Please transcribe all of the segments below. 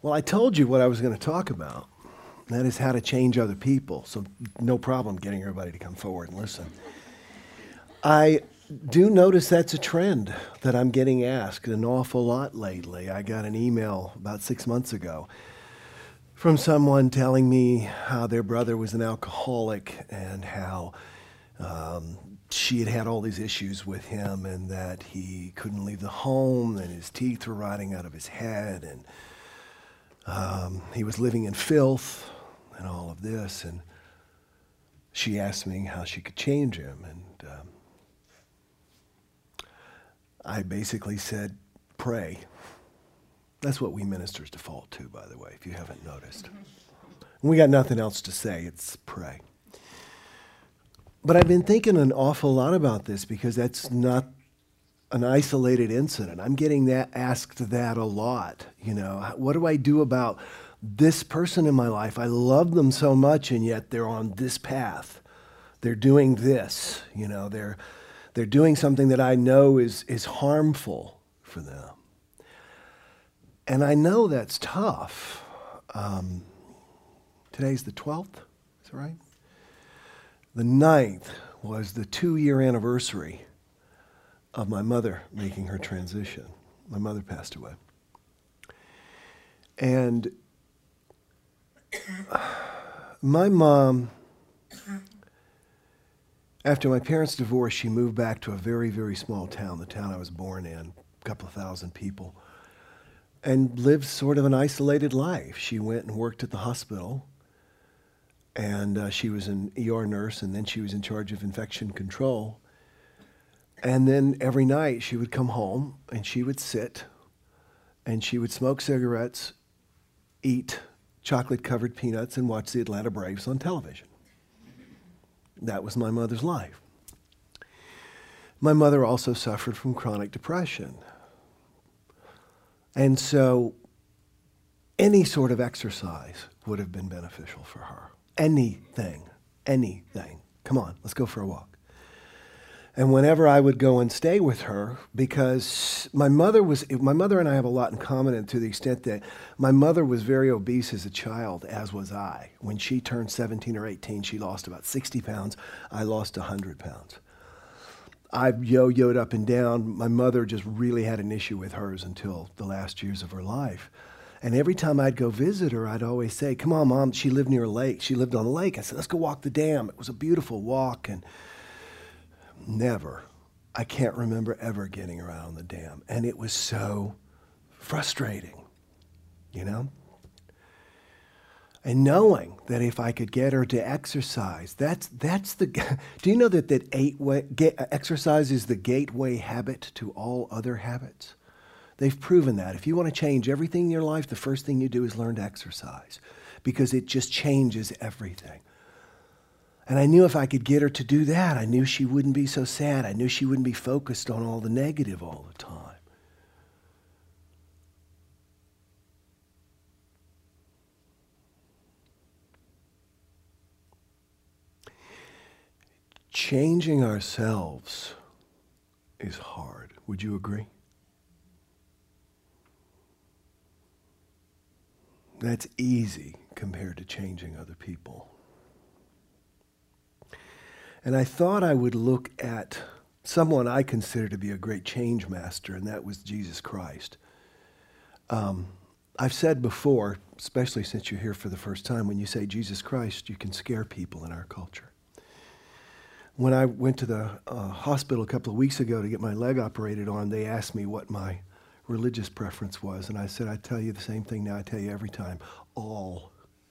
Well, I told you what I was going to talk about. That is how to change other people. So no problem getting everybody to come forward and listen. I do notice that's a trend that I'm getting asked an awful lot lately. I got an email about 6 months ago from someone telling me how their brother was an alcoholic and how she had had all these issues with him and that he couldn't leave the home and his teeth were rotting out of his head and he was living in filth and all of this. And she asked me how she could change him. And I basically said, pray. That's what we ministers default to, by the way, if you haven't noticed. And we got nothing else to say. It's pray. But I've been thinking an awful lot about this because that's not an isolated incident. I'm getting asked that a lot. You know, what do I do about this person in my life? I love them so much, and yet they're on this path. They're doing this. You know, they're doing something that I know is harmful for them. And I know that's tough. Today's the 12th, is that right? The 9th was the 2-year anniversary of my mother making her transition. My mother passed away. And my mom, after my parents' divorce, she moved back to a very, very small town, the town I was born in, a couple of thousand people, and lived sort of an isolated life. She went and worked at the hospital, and she was an ER nurse, and then she was in charge of infection control. And then every night she would come home, and she would sit, and she would smoke cigarettes, eat chocolate-covered peanuts, and watch the Atlanta Braves on television. That was my mother's life. My mother also suffered from chronic depression. And so any sort of exercise would have been beneficial for her. Anything. Come on, let's go for a walk. And whenever I would go and stay with her, because my mother and I have a lot in common, and to the extent that my mother was very obese as a child, as was I. When she turned 17 or 18, she lost about 60 pounds. I lost 100 pounds. I yo-yoed up and down. My mother just really had an issue with hers until the last years of her life. And every time I'd go visit her, I'd always say, come on, Mom. She lived near a lake. She lived on a lake. I said, let's go walk the dam. It was a beautiful walk. And never, I can't remember ever getting around on the dam. And it was so frustrating, you know? And knowing that if I could get her to exercise, that's the, do you know that exercise is the gateway habit to all other habits? They've proven that. If you want to change everything in your life, the first thing you do is learn to exercise because it just changes everything. And I knew if I could get her to do that, I knew she wouldn't be so sad. I knew she wouldn't be focused on all the negative all the time. Changing ourselves is hard. Would you agree? That's easy compared to changing other people. And I thought I would look at someone I consider to be a great change master, and that was Jesus Christ. I've said before, especially since you're here for the first time, when you say Jesus Christ, you can scare people in our culture. When I went to the hospital a couple of weeks ago to get my leg operated on, they asked me what my religious preference was, and I said, I tell you the same thing now I tell you every time, all.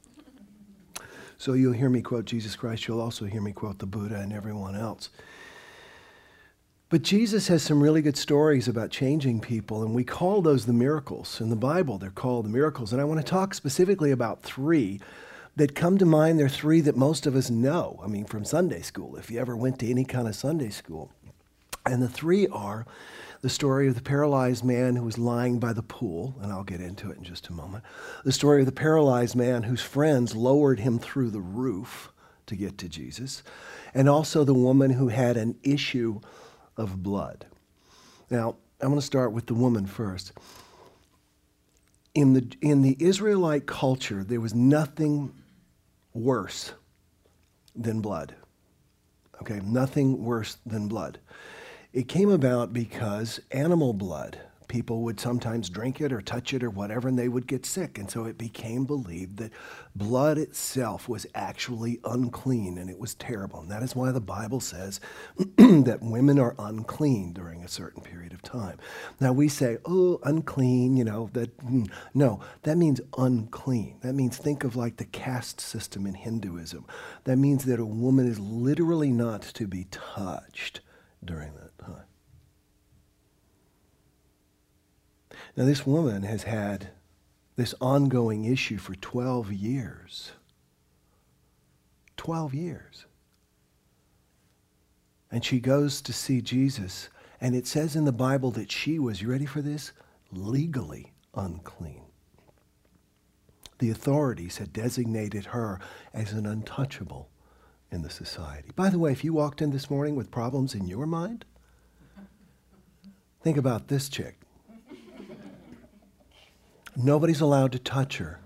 So you'll hear me quote Jesus Christ, you'll also hear me quote the Buddha and everyone else. But Jesus has some really good stories about changing people, and we call those the miracles. In the Bible, they're called the miracles, and I want to talk specifically about 3 that come to mind. They're 3 that most of us know, I mean, from Sunday school, if you ever went to any kind of Sunday school. And the 3 are the story of the paralyzed man who was lying by the pool, and I'll get into it in just a moment. The story of the paralyzed man whose friends lowered him through the roof to get to Jesus, and also the woman who had an issue of blood. Now, I'm going to start with the woman first. in the Israelite culture, there was nothing worse than blood. Okay, nothing worse than blood. It came about because animal blood, people would sometimes drink it or touch it or whatever, and they would get sick. And so it became believed that blood itself was actually unclean, and it was terrible. And that is why the Bible says that women are unclean during a certain period of time. Now we say, oh, unclean, no, that means unclean. That means, think of like the caste system in Hinduism. That means that a woman is literally not to be touched during that time. Now, this woman has had this ongoing issue for 12 years. 12 years. And she goes to see Jesus, and it says in the Bible that she was, you ready for this? Legally unclean. The authorities had designated her as an untouchable in the society. By the way, if you walked in this morning with problems in your mind, think about this chick. Nobody's allowed to touch her.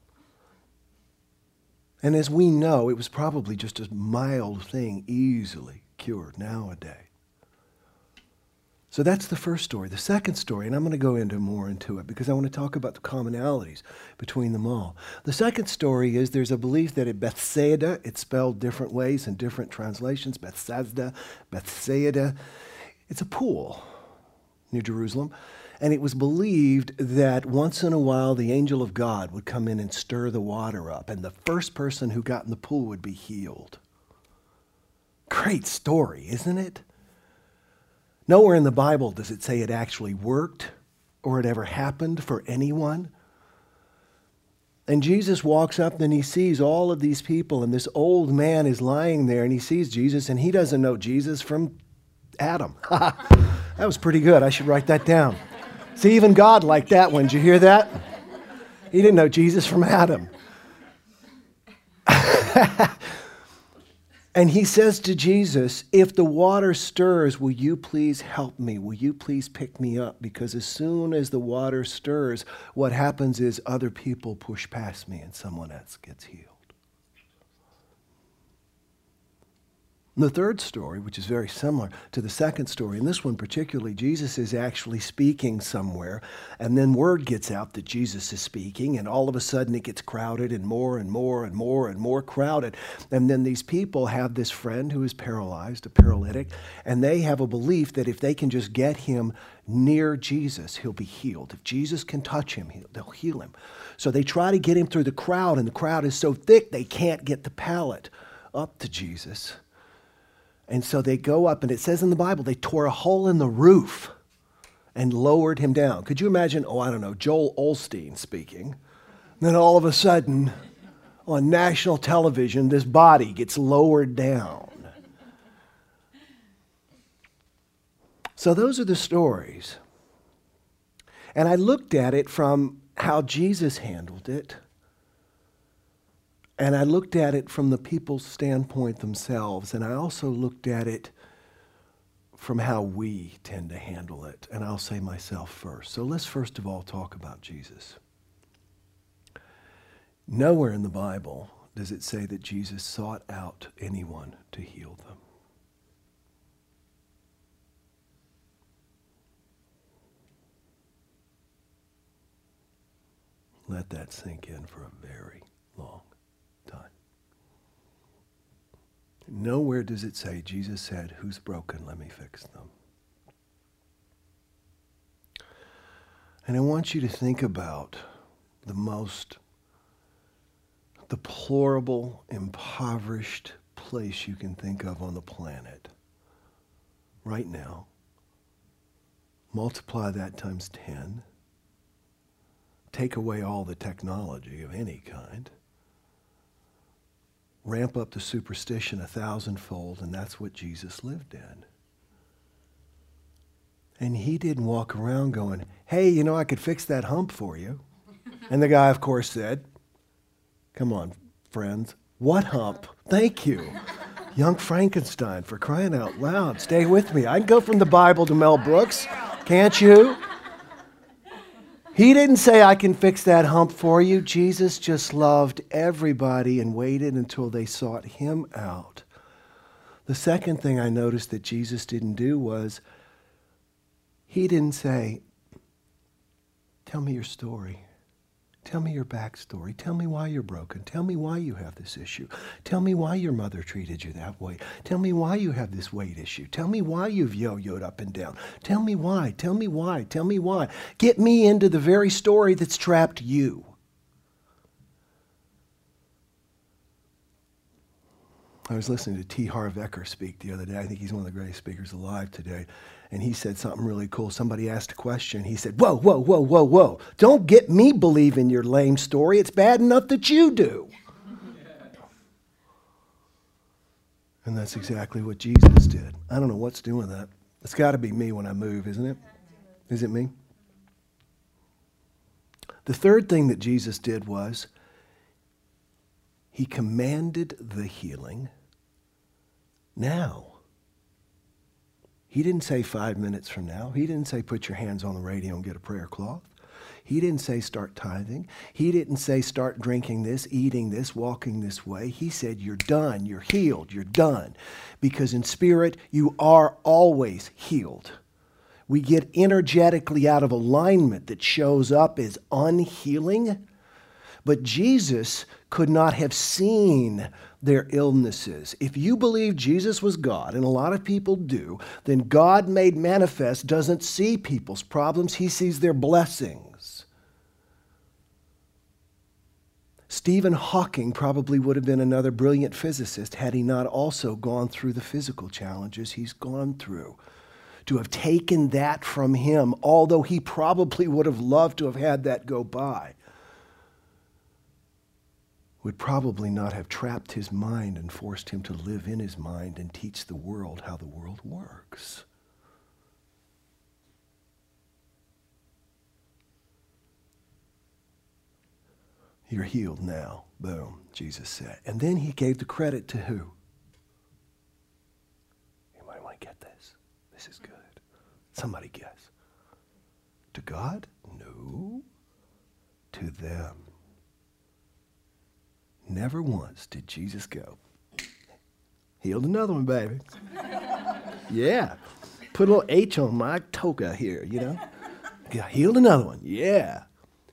And as we know, it was probably just a mild thing, easily cured nowadays. So that's the first story. The second story, and I'm going to go more into it because I want to talk about the commonalities between them all. The second story is there's a belief that at Bethsaida, it's spelled different ways in different translations, Bethsaida, it's a pool near Jerusalem. And it was believed that once in a while the angel of God would come in and stir the water up, and the first person who got in the pool would be healed. Great story, isn't it? Nowhere in the Bible does it say it actually worked or it ever happened for anyone. And Jesus walks up and he sees all of these people, and this old man is lying there, and he sees Jesus, and he doesn't know Jesus from Adam. That was pretty good. I should write that down. See, even God liked that one. Did you hear that? He didn't know Jesus from Adam. And he says to Jesus, if the water stirs, will you please help me? Will you please pick me up? Because as soon as the water stirs, what happens is other people push past me and someone else gets healed. The third story, which is very similar to the second story, in this one particularly, Jesus is actually speaking somewhere, and then word gets out that Jesus is speaking, and all of a sudden it gets crowded and more and more and more and more crowded. And then these people have this friend who is paralyzed, a paralytic, and they have a belief that if they can just get him near Jesus, he'll be healed. If Jesus can touch him, they'll heal him. So they try to get him through the crowd, and the crowd is so thick they can't get the pallet up to Jesus. And so they go up, and it says in the Bible, they tore a hole in the roof and lowered him down. Could you imagine, Joel Osteen speaking? Then all of a sudden, on national television, this body gets lowered down. So those are the stories. And I looked at it from how Jesus handled it. And I looked at it from the people's standpoint themselves, and I also looked at it from how we tend to handle it. And I'll say myself first. So let's first of all talk about Jesus. Nowhere in the Bible does it say that Jesus sought out anyone to heal them. Let that sink in for a very long time. Nowhere does it say, Jesus said, who's broken, let me fix them. And I want you to think about the most deplorable, impoverished place you can think of on the planet right now. Multiply that times 10. Take away all the technology of any kind. Ramp up the superstition 1,000-fold, and that's what Jesus lived in. And he didn't walk around going, hey, I could fix that hump for you. And the guy, of course, said, come on, friends, what hump? Thank you. Young Frankenstein, for crying out loud. Stay with me. I can go from the Bible to Mel Brooks. Can't you? He didn't say, I can fix that hump for you. Jesus just loved everybody and waited until they sought him out. The second thing I noticed that Jesus didn't do was, he didn't say, tell me your story. Tell me your backstory. Tell me why you're broken. Tell me why you have this issue. Tell me why your mother treated you that way. Tell me why you have this weight issue. Tell me why you've yo-yoed up and down. Tell me why. Tell me why. Tell me why. Get me into the very story that's trapped you. I was listening to T. Harv Eker speak the other day. I think he's one of the greatest speakers alive today. And he said something really cool. Somebody asked a question. He said, whoa, whoa, whoa, whoa, whoa. Don't get me believing your lame story. It's bad enough that you do. And that's exactly what Jesus did. I don't know what's doing that. It's got to be me when I move, isn't it? Is it me? The third thing that Jesus did was he commanded the healing now. He didn't say 5 minutes from now. He didn't say put your hands on the radio and get a prayer cloth. He didn't say start tithing. He didn't say start drinking this, eating this, walking this way. He said you're done, you're healed, you're done. Because in spirit, you are always healed. We get energetically out of alignment that shows up as unhealing. But Jesus could not have seen their illnesses. If you believe Jesus was God, and a lot of people do, then God made manifest doesn't see people's problems. He sees their blessings. Stephen Hawking probably would have been another brilliant physicist had he not also gone through the physical challenges he's gone through. To have taken that from him, although he probably would have loved to have had that go by, would probably not have trapped his mind and forced him to live in his mind and teach the world how the world works. You're healed now. Boom, Jesus said. And then he gave the credit to who? You might want to get this. This is good. Somebody guess. To God? No. To them. Never once did Jesus go, healed another one, baby. Yeah. Put a little H on my toga here, you know. Yeah, healed another one. Yeah.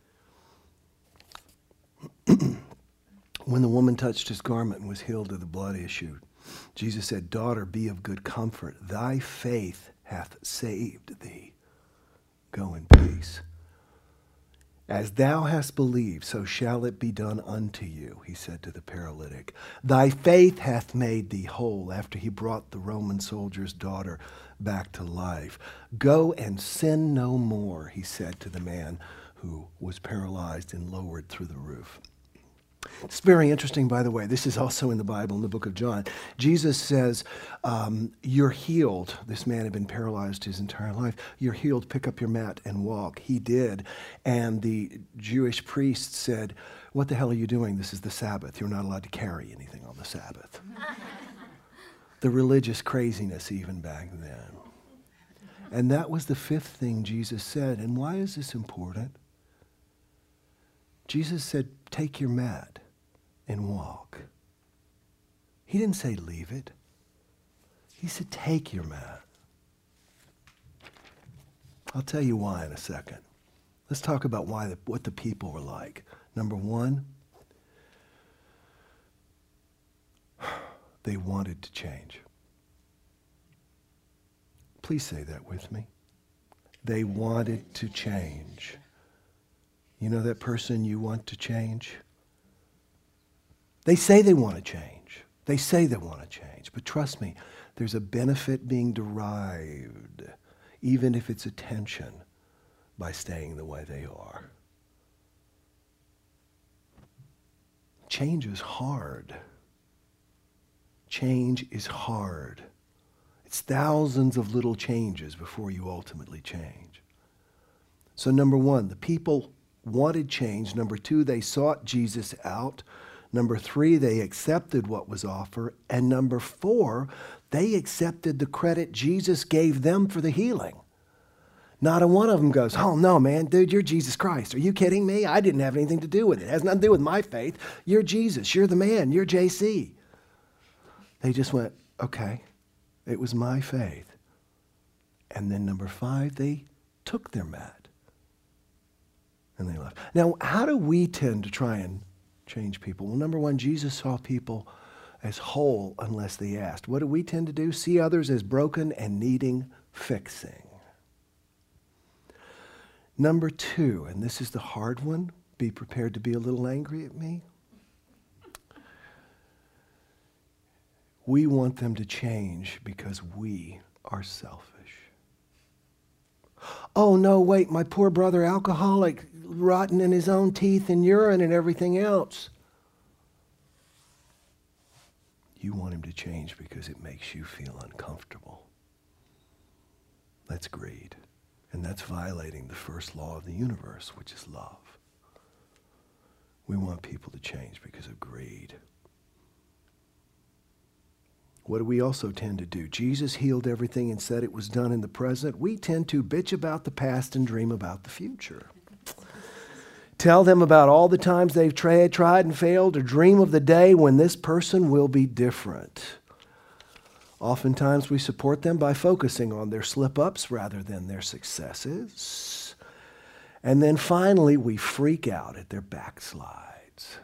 When the woman touched his garment and was healed of the blood issue, Jesus said, daughter, be of good comfort. Thy faith hath saved thee. Go in peace. As thou hast believed, so shall it be done unto you, he said to the paralytic. Thy faith hath made thee whole, after he brought the Roman soldier's daughter back to life. Go and sin no more, he said to the man who was paralyzed and lowered through the roof. It's very interesting, by the way. This is also in the Bible, in the book of John. Jesus says, you're healed. This man had been paralyzed his entire life. You're healed. Pick up your mat and walk. He did. And the Jewish priest said, what the hell are you doing? This is the Sabbath. You're not allowed to carry anything on the Sabbath. The religious craziness even back then. And that was the fifth thing Jesus said. And why is this important? Jesus said, take your mat and walk. He didn't say leave it. He said, take your mat. I'll tell you why in a second. Let's talk about what the people were like. Number one, they wanted to change. Please say that with me. They wanted to change. You know that person you want to change? They say they want to change. They say they want to change. But trust me, there's a benefit being derived, even if it's attention, by staying the way they are. Change is hard. Change is hard. It's thousands of little changes before you ultimately change. So number one, the people wanted change. Number two, they sought Jesus out. Number three, they accepted what was offered. And number four, they accepted the credit Jesus gave them for the healing. Not a one of them goes, oh, no, man, dude, you're Jesus Christ. Are you kidding me? I didn't have anything to do with it. It has nothing to do with my faith. You're Jesus. You're the man. You're JC. They just went, okay, it was my faith. And then number 5, they took their mat and they left. Now, how do we tend to try and change people? Well, number 1, Jesus saw people as whole unless they asked. What do we tend to do? See others as broken and needing fixing. Number 2, and this is the hard one, be prepared to be a little angry at me. We want them to change because we are selfish. Oh, no, wait, my poor brother, alcoholic, rotten in his own teeth and urine and everything else. You want him to change because it makes you feel uncomfortable. That's greed. And that's violating the first law of the universe, which is love. We want people to change because of greed. What do we also tend to do? Jesus healed everything and said it was done in the present. We tend to bitch about the past and dream about the future. Tell them about all the times they've tried and failed, or dream of the day when this person will be different. Oftentimes we support them by focusing on their slip-ups rather than their successes. And then finally we freak out at their backslides.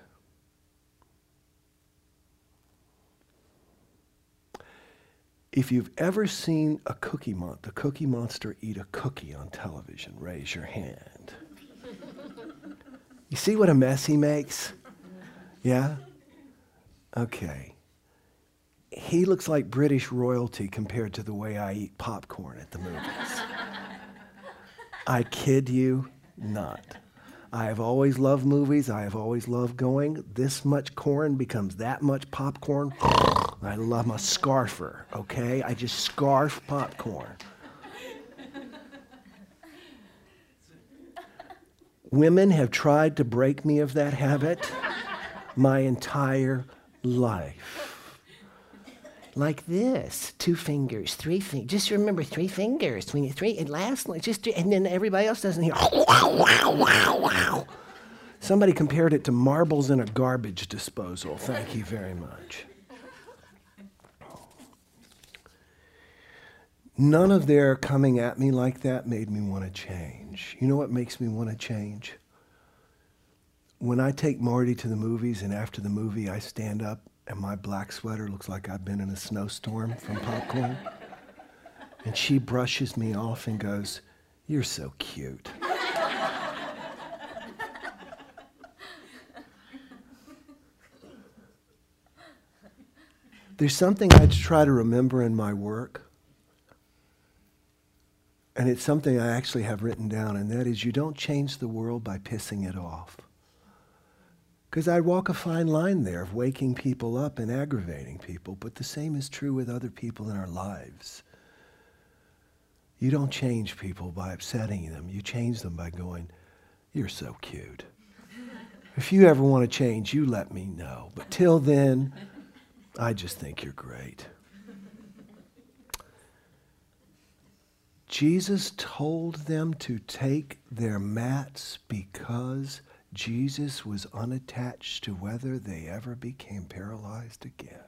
If you've ever seen the Cookie Monster eat a cookie on television, raise your hand. You see what a mess he makes? Yeah? Okay. He looks like British royalty compared to the way I eat popcorn at the movies. I kid you not. I have always loved movies. I have always loved going. This much corn becomes that much popcorn. I love my scarfer, okay? I just scarf popcorn. Women have tried to break me of that habit my entire life. Like this, 2 fingers, 3 fingers. Just remember 3 fingers. When you 3, it lasts like just, and then everybody else doesn't hear. Wow, wow, wow, wow. Somebody compared it to marbles in a garbage disposal. Thank you very much. None of their coming at me like that made me want to change. You know what makes me want to change? When I take Marty to the movies and after the movie I stand up and my black sweater looks like I've been in a snowstorm from popcorn. And she brushes me off and goes, "You're so cute." There's something I try to remember in my work. And it's something I actually have written down, and that is you don't change the world by pissing it off. Because I walk a fine line there of waking people up and aggravating people, but the same is true with other people in our lives. You don't change people by upsetting them. You change them by going, "You're so cute." If you ever want to change, you let me know. But till then, I just think you're great. Jesus told them to take their mats because Jesus was unattached to whether they ever became paralyzed again.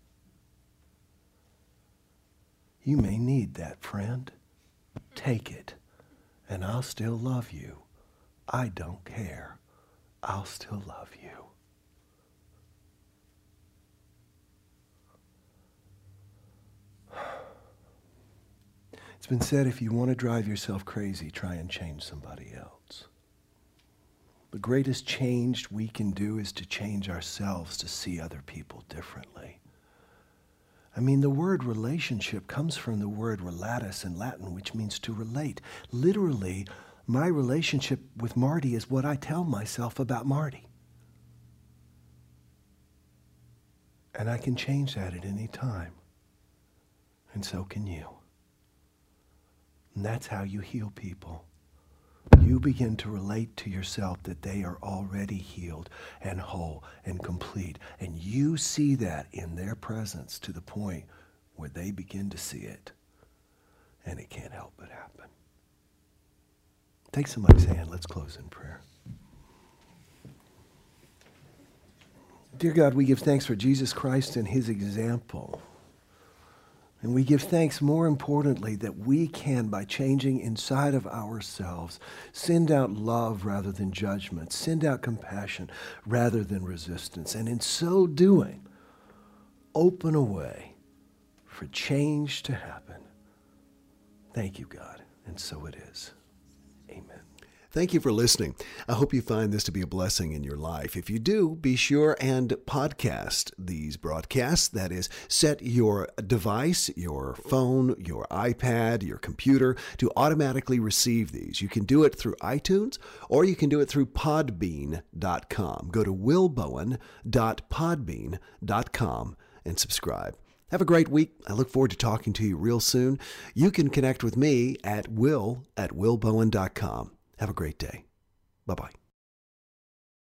You may need that, friend. Take it, and I'll still love you. I don't care. I'll still love you. It's been said, if you want to drive yourself crazy, try and change somebody else. The greatest change we can do is to change ourselves to see other people differently. I mean, the word relationship comes from the word relatus in Latin, which means to relate. Literally, my relationship with Marty is what I tell myself about Marty. And I can change that at any time. And so can you. And that's how you heal people. You begin to relate to yourself that they are already healed and whole and complete. And you see that in their presence to the point where they begin to see it. And it can't help but happen. Take somebody's hand. Let's close in prayer. Dear God, we give thanks for Jesus Christ and his example. And we give thanks, more importantly, that we can, by changing inside of ourselves, send out love rather than judgment, send out compassion rather than resistance, and in so doing, open a way for change to happen. Thank you, God, and so it is. Amen. Thank you for listening. I hope you find this to be a blessing in your life. If you do, be sure and podcast these broadcasts. That is, set your device, your phone, your iPad, your computer to automatically receive these. You can do it through iTunes or you can do it through podbean.com. Go to willbowen.podbean.com and subscribe. Have a great week. I look forward to talking to you real soon. You can connect with me at will@willbowen.com. Have a great day. Bye-bye.